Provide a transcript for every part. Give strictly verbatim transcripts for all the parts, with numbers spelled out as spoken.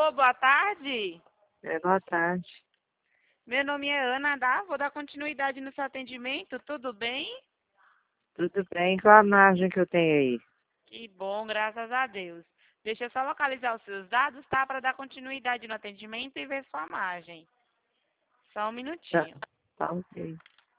Alô, boa tarde. É, boa tarde. Meu nome é Ana, dá? Vou dar continuidade no seu atendimento, tudo bem? Tudo bem? Qual a margem que eu tenho aí? Que bom, graças a Deus. Deixa eu só localizar os seus dados, tá? Para dar continuidade no atendimento e ver sua margem. Só um Tá, minutinho. tá ok.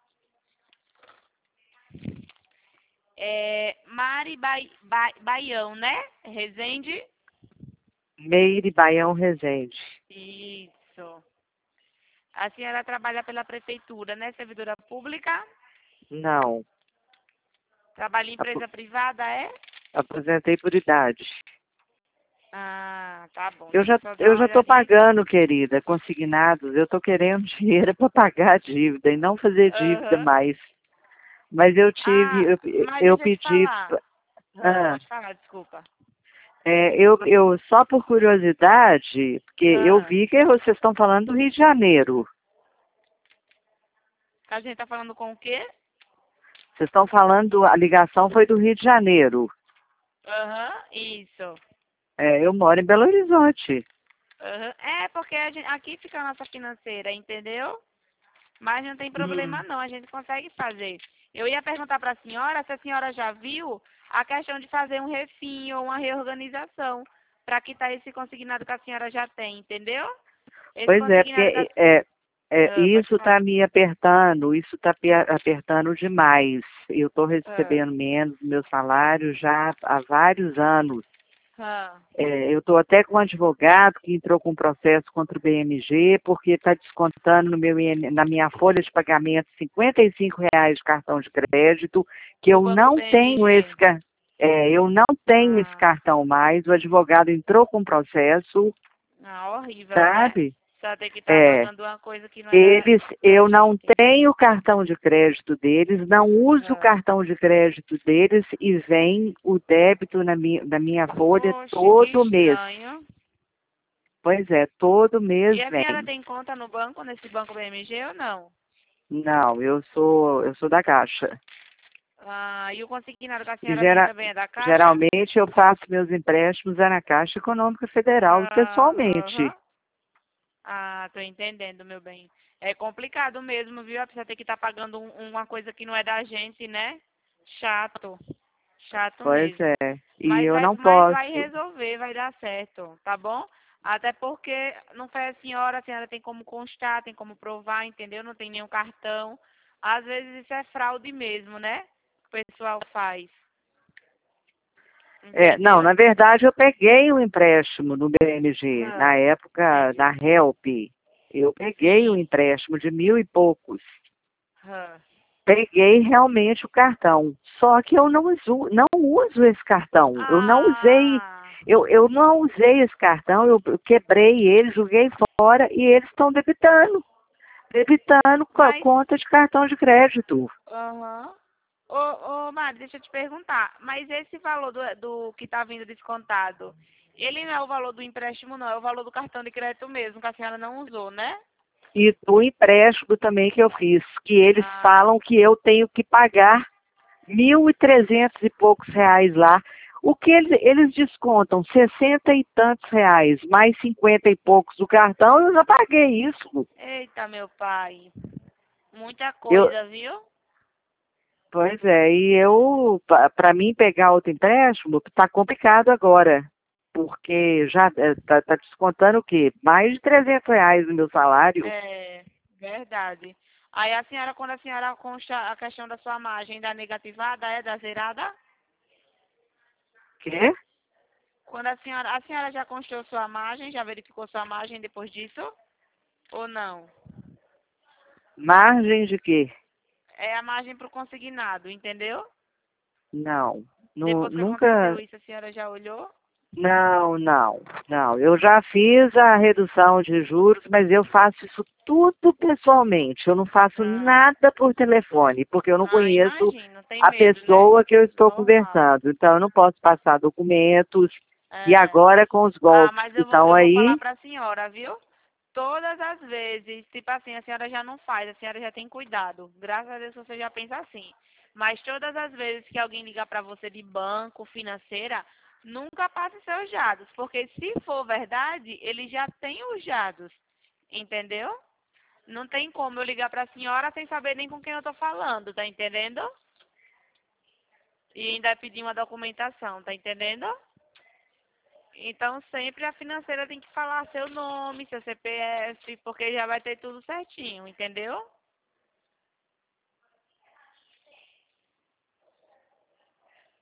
É Mari Bai, Bai, Baião, né? Resende? Meire Baião Resende. Isso. A senhora trabalha pela prefeitura, né? Servidora pública? Não. Trabalha em Apo- empresa privada, é? Aposentei por idade. Ah, tá bom. Eu Deixa já, eu só dar eu uma já estou olhadinha aqui. pagando, querida, consignados. Eu estou querendo dinheiro para pagar a dívida e não fazer dívida Aham. mais. Mas eu tive, Ah, eu, mas eu deixa eu te pedi, falar. Ah, ah, pode falar, desculpa. é, eu, eu só por curiosidade, porque eu Ah, vi que vocês estão falando do Rio de Janeiro. a gente tá falando com o quê? Vocês estão falando, a ligação foi do Rio de Janeiro. Aham, isso. É, eu moro em Belo Horizonte. Aham. É, porque a gente, aqui fica a nossa financeira, entendeu? Mas não tem problema Hum. não, a gente consegue fazer. Eu ia perguntar para a senhora se a senhora já viu a questão de fazer um refim ou uma reorganização para quitar esse consignado que a senhora já tem, entendeu? Esse Pois é, consignado que a... porque é, é, Ah, pode isso está falar. me apertando, isso está apertando demais. Eu estou Ah, recebendo menos do meu salário já há vários anos. ah. É, eu estou até com um advogado que entrou com um processo contra o B M G, porque está descontando no meu, I N na minha folha de pagamento cinquenta e cinco reais de cartão de crédito, que Do eu Banco não tenho esse, B M G. ca- é, eu não tenho esse Ah, cartão mais. O advogado entrou com um processo, ah, horrível, né? sabe? Só tem que estar É, pagando uma coisa que não é da, eles, da eu não gente. tenho o cartão de crédito deles, não uso o Ah. cartão de crédito deles e vem o débito na minha, na minha folha Oxe, que todo mês. estranho. Pois é, todo mês E a senhora vem. tem conta no banco, nesse banco B M G ou não? Não, eu sou, eu sou da Caixa. Ah, e o consignado que a E senhora tem gera- também é da Caixa? geralmente eu faço meus empréstimos é na Caixa Econômica Federal, Ah, pessoalmente. aham. Ah, tô entendendo, meu bem. É complicado mesmo, viu? A pessoa tem que estar pagando um- uma coisa que não é da gente, né? Chato. Chato Pois mesmo. é. E Mas eu vai, não mas vai posso. resolver, vai dar certo, tá bom? Até porque não foi a senhora, a senhora tem como constar, tem como provar, entendeu? Não tem nenhum cartão. Às vezes isso é fraude mesmo, né? O pessoal faz, É, não, entendeu? na verdade eu peguei um empréstimo no B M G, na Ah, época da entendi. Help. Eu peguei um Sim. empréstimo de mil e poucos. Ah, Peguei realmente o cartão. Só que eu não uso, não uso esse cartão. Eu não usei, ah eu, eu não usei esse cartão, eu, eu quebrei ele, joguei fora e eles estão debitando. Debitando com a mas, conta de cartão de crédito. aham. Ô, ô, Mari, deixa eu te perguntar. Mas esse valor do, do que tá vindo descontado, ele não é o valor do empréstimo, não. É o valor do cartão de crédito mesmo, que a senhora não usou, né? E do empréstimo também que eu fiz, que eles Ah, falam que eu tenho que pagar mil e trezentos e poucos reais lá. O que eles, eles descontam? Sessenta e tantos reais, mais cinquenta e poucos do cartão, eu já paguei isso. eita, meu pai. Muita Eu, coisa, viu? pois é, e eu, para mim pegar outro empréstimo, tá complicado agora. Porque já está tá descontando o quê? Mais de trezentos reais no meu salário. É, verdade. Aí a senhora, quando a senhora consta a questão da sua margem da negativada, é da zerada? Quê? Quando a senhora, a senhora já constou sua margem, já verificou sua margem depois disso? Ou não? Margem de quê? É a margem para o consignado, entendeu? Não, nu- Depois que aconteceu nunca. isso, a senhora já olhou? Não, não, não. Eu já fiz a redução de juros, mas eu faço isso tudo pessoalmente. Eu não faço Ah, nada por telefone, porque eu não ah, conheço imagino, tem a medo, né? pessoa que eu estou Normal. conversando. Então, eu não posso passar documentos. E É. agora, com os Ah, golpes mas que eu vou, estão eu vou falar aí, para a senhora, viu? Todas as vezes, tipo assim, a senhora já não faz, a senhora já tem cuidado. Graças a Deus você já pensa assim. Mas todas as vezes que alguém ligar para você de banco, financeira, Nunca passe seus dados, porque se for verdade, ele já tem os dados, entendeu? Não tem como eu ligar para a senhora sem saber nem com quem eu estou falando, tá entendendo? E ainda pedir uma documentação, tá entendendo? Então sempre a financeira tem que falar seu nome, seu C P F, porque já vai ter tudo certinho, entendeu?